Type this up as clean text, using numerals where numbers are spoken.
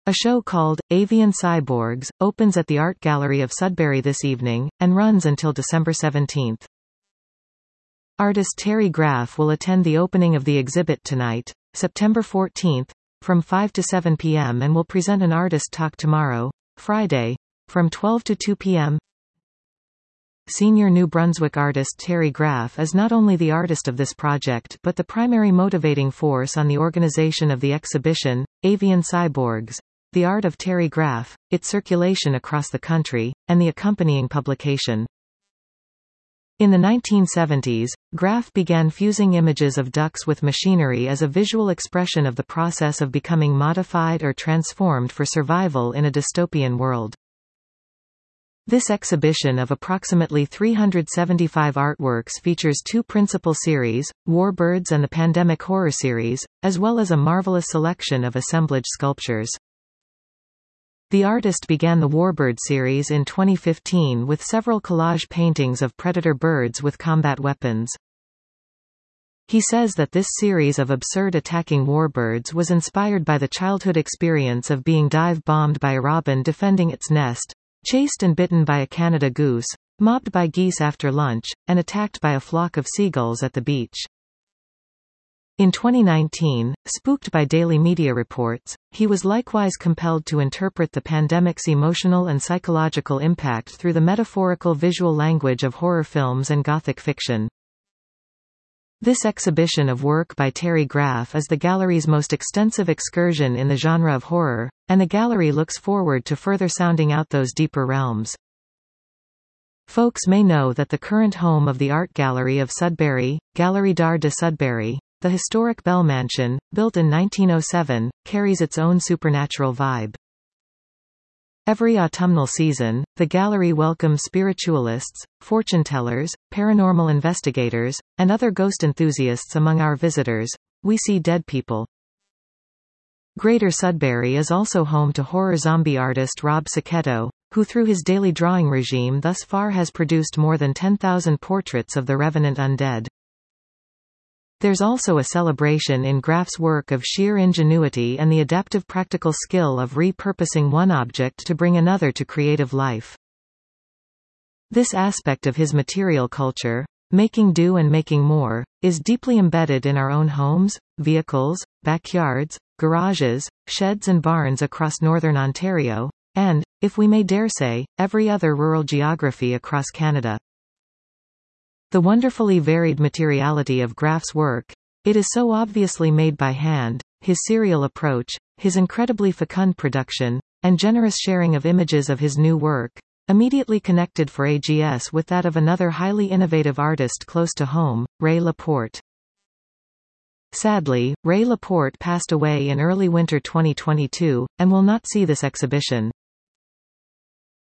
A show called Avian Cyborgs opens at the Art Gallery of Sudbury this evening, and runs until December 17. Artist Terry Graff will attend the opening of the exhibit tonight, September 14, from 5 to 7 p.m. and will present an artist talk tomorrow, Friday, from 12 to 2 p.m. Senior New Brunswick artist Terry Graff is not only the artist of this project but the primary motivating force on the organization of the exhibition, Avian Cyborgs, The Art of Terry Graff, its circulation across the country, and the accompanying publication. In the 1970s, Graff began fusing images of ducks with machinery as a visual expression of the process of becoming modified or transformed for survival in a dystopian world. This exhibition of approximately 375 artworks features two principal series, Warbirds and the Pandemic Horror Series, as well as a marvelous selection of assemblage sculptures. The artist began the Warbird series in 2015 with several collage paintings of predator birds with combat weapons. He says that this series of absurd attacking warbirds was inspired by the childhood experience of being dive-bombed by a robin defending its nest, chased and bitten by a Canada goose, mobbed by geese after lunch, and attacked by a flock of seagulls at the beach. In 2019, spooked by daily media reports, he was likewise compelled to interpret the pandemic's emotional and psychological impact through the metaphorical visual language of horror films and Gothic fiction. This exhibition of work by Terry Graff is the gallery's most extensive excursion in the genre of horror, and the gallery looks forward to further sounding out those deeper realms. Folks may know that the current home of the Art Gallery of Sudbury, Galerie d'Art de Sudbury, the historic Bell Mansion, built in 1907, carries its own supernatural vibe. Every autumnal season, the gallery welcomes spiritualists, fortune-tellers, paranormal investigators, and other ghost enthusiasts among our visitors. We see dead people. Greater Sudbury is also home to horror zombie artist Rob Sacchetto, who through his daily drawing regime thus far has produced more than 10,000 portraits of the revenant undead. There's also a celebration in Graff's work of sheer ingenuity and the adaptive practical skill of repurposing one object to bring another to creative life. This aspect of his material culture, making do and making more, is deeply embedded in our own homes, vehicles, backyards, garages, sheds and barns across northern Ontario, and, if we may dare say, every other rural geography across Canada. The wonderfully varied materiality of Graff's work, it is so obviously made by hand, his serial approach, his incredibly fecund production, and generous sharing of images of his new work, immediately connected for AGS with that of another highly innovative artist close to home, Ray Laporte. Sadly, Ray Laporte passed away in early winter 2022, and will not see this exhibition.